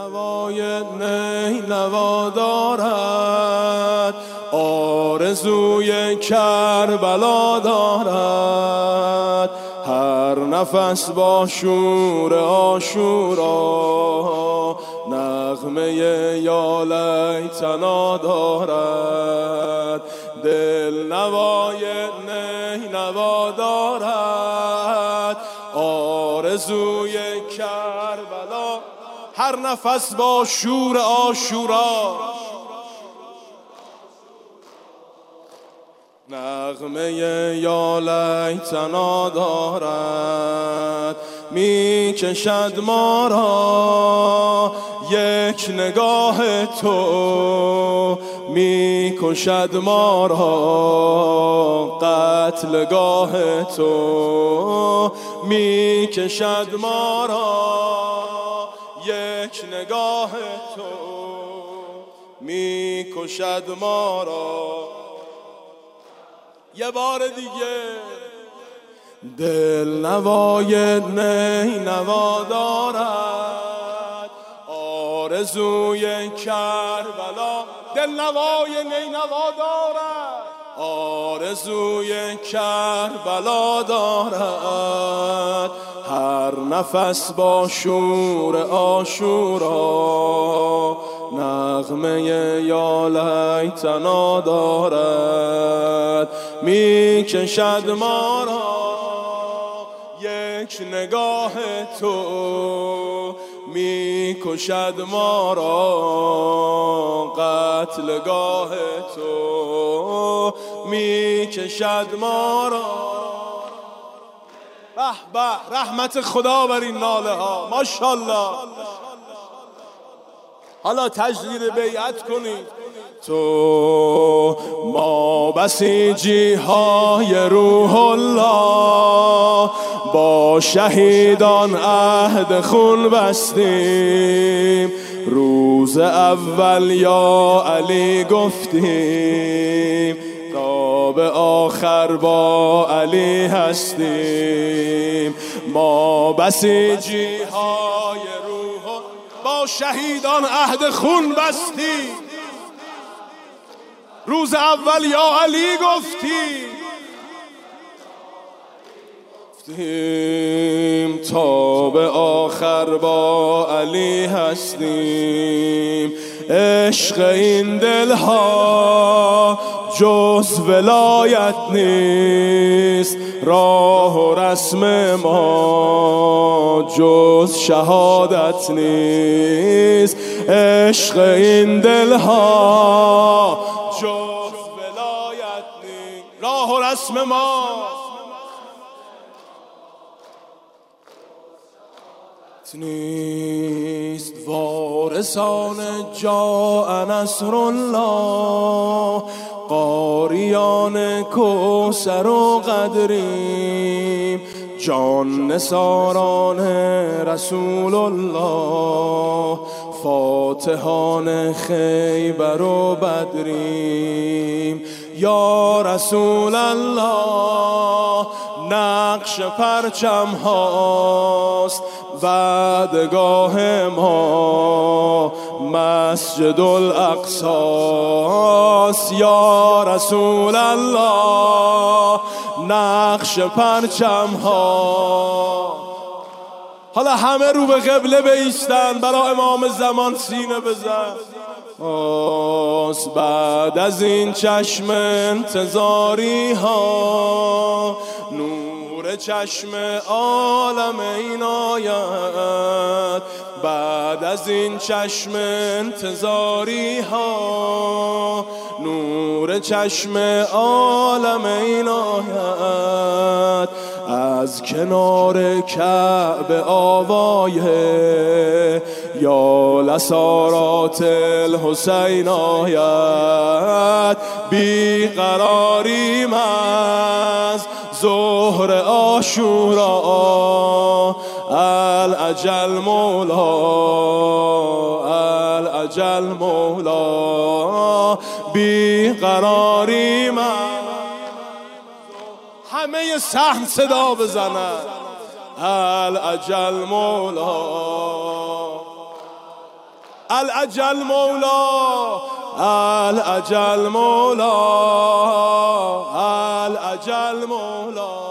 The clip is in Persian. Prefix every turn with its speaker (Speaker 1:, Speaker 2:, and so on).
Speaker 1: نوای نینوا دارد، آرزوی کربلا دارد، هر نفس با شور عاشورا نغمه یا لیتنا دارد. دل نوای نینوا دارد، آرزوی کربلا، هر نفس با شور عاشورا نغمه یا لیتنا دارد. می کشد ما را یک نگاه تو، می کشد ما را قتلگاه تو، می کشد ما را یک نگاه تو، می کشد ما را. یه بار دیگه. دل نوای نینوا دارد، آرزوی کربلا، دل نوای نینوا دارد، آرزوی کربلا دارد، هر نفس با شور عاشورا نغمه یا لیتنا دارد. می کشد ما را یک نگاه تو، می کشد ما را قتلگاه تو، می کشد ما را. به به، رحمت خدا بر این ناله ها، ماشاءالله. حالا تجدید بیعت کنید. تو ما بسیجی های روح الله، با شهیدان عهد خون بستیم، روز اول یا علی گفتیم، تا به آخر با علی هستیم. ما بسیجی های روح، با شهیدان عهد خون بستیم، روز اول یا علی گفتیم، تا به آخر با علی هستیم. عشق این دلها جز ولایت نیست، راه و رسم ما جز شهادت نیست. عشق این دلها جز ولایت نیست، راه و رسم ما نیست. وارثان جاء نصر الله، قاریان کوثر و قدریم، جان نثاران رسول الله، فاتحان خیبر و بدریم. یا رسول الله نقش پرچم هاست، وعدگاه ما مسجد الاقصاست. یا رسول الله نقش پرچم ها. حالا همه رو به قبله بایستن، برای امام زمان سینه بزن. بعد از این چشم انتظاری ها، نور چشم عالم عنایت. بعد از این چشم انتظاری ها، نور چشم عالم عنایت. از کنار کعبه آوایه، یا لسارات الحسین آید. بیقراریم از ظهر عاشورا، الاجل مولا، الاجل مولا. بیقراریم، همه صحن صدا بزنن، الاجل مولا. الاجل مولا الاجل مولا الاجل مولا